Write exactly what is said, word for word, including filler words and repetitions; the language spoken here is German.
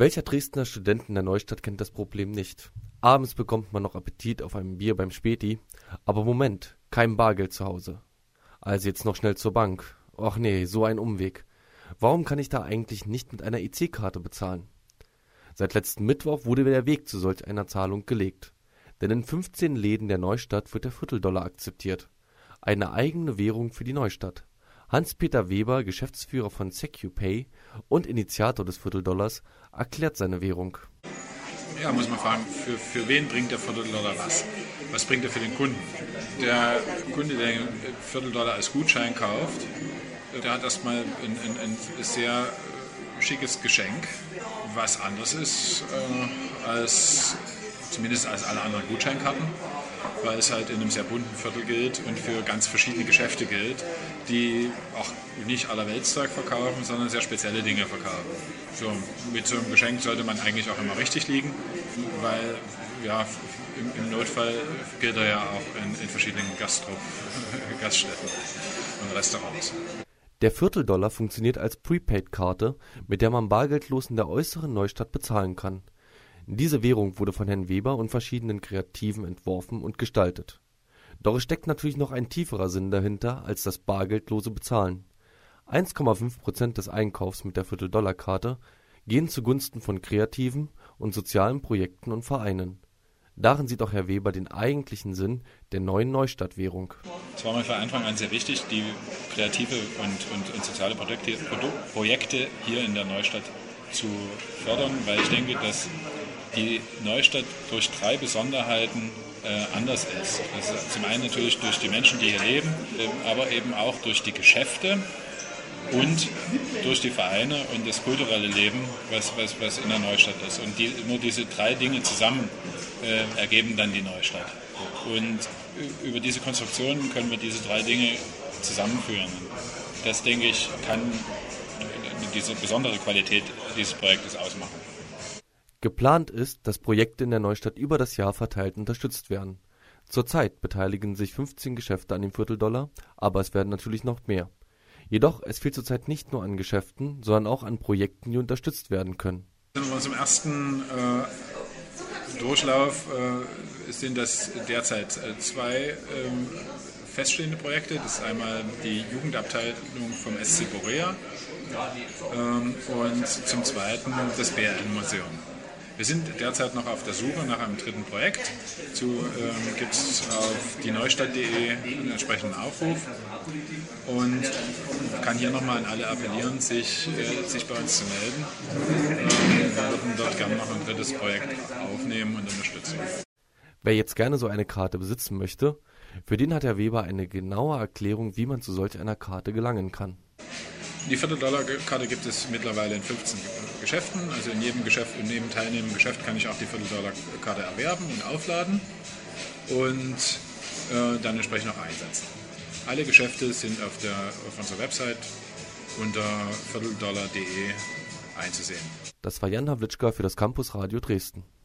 Welcher Dresdner Student in der Neustadt kennt das Problem nicht? Abends bekommt man noch Appetit auf ein Bier beim Späti, aber Moment, kein Bargeld zu Hause. Also jetzt noch schnell zur Bank. Och nee, so ein Umweg. Warum kann ich da eigentlich nicht mit einer E C-Karte bezahlen? Seit letzten Mittwoch wurde der Weg zu solch einer Zahlung gelegt. Denn in fünfzehn Läden der Neustadt wird der Vierteldollar akzeptiert. Eine eigene Währung für die Neustadt. Hans-Peter Weber, Geschäftsführer von SecuPay und Initiator des Vierteldollars, erklärt seine Währung. Ja, muss man fragen, für, für wen bringt der Vierteldollar was? Was bringt er für den Kunden? Der Kunde, der den Vierteldollar als Gutschein kauft, der hat erstmal ein, ein, ein sehr schickes Geschenk, was anderes ist äh, als zumindest als alle anderen Gutscheinkarten, weil es halt in einem sehr bunten Viertel gilt und für ganz verschiedene Geschäfte gilt, die auch nicht allerweltszeug verkaufen, sondern sehr spezielle Dinge verkaufen. So, mit so einem Geschenk sollte man eigentlich auch immer richtig liegen, weil ja, im, im Notfall gilt er ja auch in, in verschiedenen Gastro- Gaststätten und Restaurants. Der Vierteldollar funktioniert als Prepaid-Karte, mit der man bargeldlos in der äußeren Neustadt bezahlen kann. Diese Währung wurde von Herrn Weber und verschiedenen Kreativen entworfen und gestaltet. Doch es steckt natürlich noch ein tieferer Sinn dahinter als das bargeldlose Bezahlen. eins Komma fünf Prozent des Einkaufs mit der Vierteldollar-Karte gehen zugunsten von kreativen und sozialen Projekten und Vereinen. Darin sieht auch Herr Weber den eigentlichen Sinn der neuen Neustadt-Währung. Es war mir von Anfang an sehr wichtig, die kreative und, und, und soziale Projekte, Projekte hier in der Neustadt zu fördern, weil ich denke, dass die Neustadt durch drei Besonderheiten äh, anders ist. Das ist zum einen natürlich durch die Menschen, die hier leben, äh, aber eben auch durch die Geschäfte und durch die Vereine und das kulturelle Leben, was, was, was in der Neustadt ist. Und die, nur diese drei Dinge zusammen äh, ergeben dann die Neustadt. Und über diese Konstruktion können wir diese drei Dinge zusammenführen. Das, denke ich, kann diese besondere Qualität dieses Projektes ausmachen. Geplant ist, dass Projekte in der Neustadt über das Jahr verteilt unterstützt werden. Zurzeit beteiligen sich fünfzehn Geschäfte an dem Vierteldollar, aber es werden natürlich noch mehr. Jedoch, es fehlt zurzeit nicht nur an Geschäften, sondern auch an Projekten, die unterstützt werden können. In unserem ersten äh, Durchlauf äh, sind das derzeit äh, zwei äh, feststehende Projekte. Das ist einmal die Jugendabteilung vom S C Borea ähm, und zum Zweiten das B R N-Museum. Wir sind derzeit noch auf der Suche nach einem dritten Projekt. Dazu ähm, gibt es auf die neustadt punkt de einen entsprechenden Aufruf und kann hier nochmal an alle appellieren, sich, äh, sich bei uns zu melden. Ähm, wir würden dort gerne noch ein drittes Projekt aufnehmen und unterstützen. Wer jetzt gerne so eine Karte besitzen möchte, für den hat Herr Weber eine genaue Erklärung, wie man zu solch einer Karte gelangen kann. Die Vierteldollar-Karte gibt es mittlerweile in fünfzehn Geschäften. Also in jedem Geschäft, in jedem teilnehmenden Geschäft kann ich auch die Vierteldollar-Karte erwerben und aufladen und äh, dann entsprechend auch einsetzen. Alle Geschäfte sind auf, der, auf unserer Website unter vierteldollar punkt de einzusehen. Das war Jan Hawlitschka für das Campus Radio Dresden.